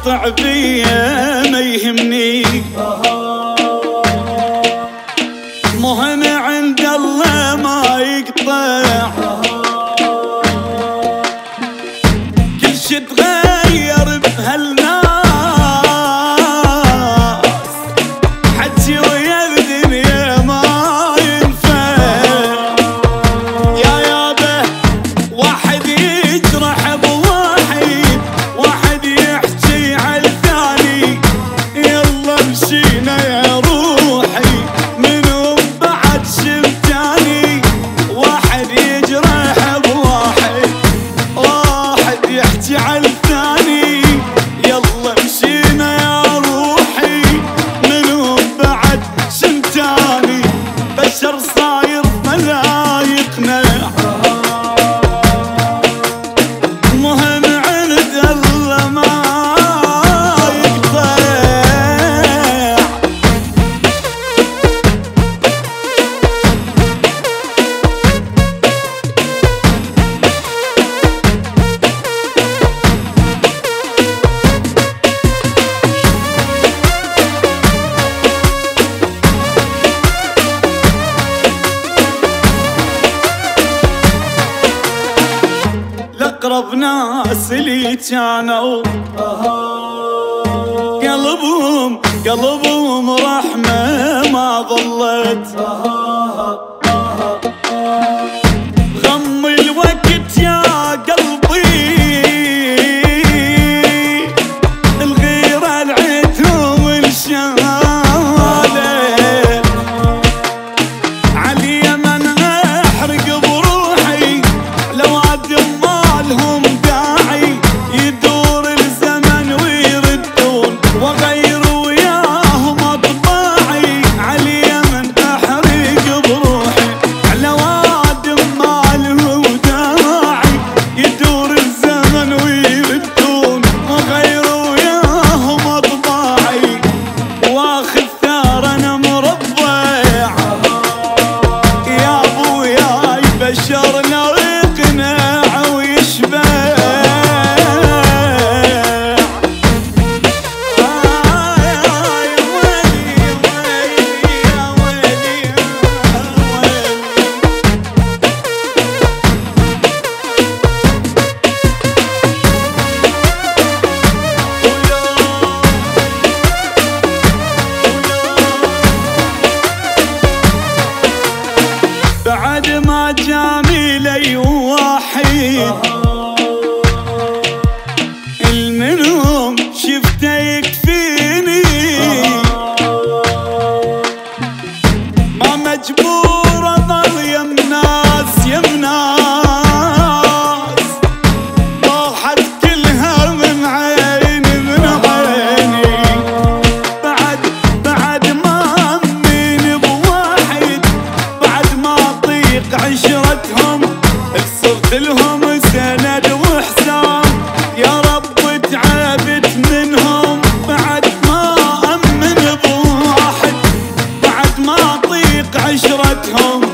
قاطع فيا ما يهمني، مهن عند الله ما يقطع، كل شي تغير بهالناس، حجي ويا الدنيا ما ينفع، يا يابا واحد يجرح بواحد، واحد يحكي عالثاني، يلا مشينا يا روحي منهم بعد شمتاني، واحد يجرح بواحد، واحد يحكي عالثاني، يلا مشينا يا روحي منهم بعد شمتاني، بشر صاير فلا يقنع، مهم عند الله ما يقطع. الأقرب ناس اللي كانوا قلبهم رحمة ما ظلت، غم الوقت يا قلبي الغيرة العتهم الشهادة، علي من احرق بروحي لو عدم مالهم داعي، يدور الزمن ويردون وغير وياهم اطباعي، علي من احرق بروحي لو عدم مالهم داعي، يدور الزمن ويردون وغير وياهم اطباعي، واخذ ثار انا مربع، يا ابويا بشرنا ويقنع ويشبع، بعد ما جاملي واحد المنهم شفته يكفيني، ما مجبور اظل يم ناس طاحت كلها من عيني بعد ما امين بواحد، بعد ما اطيق عشرتهم صرت لهم سند وحسام، يا رب تعبت منهم بعد ما امن بواحد، بعد ما اطيق عشرتهم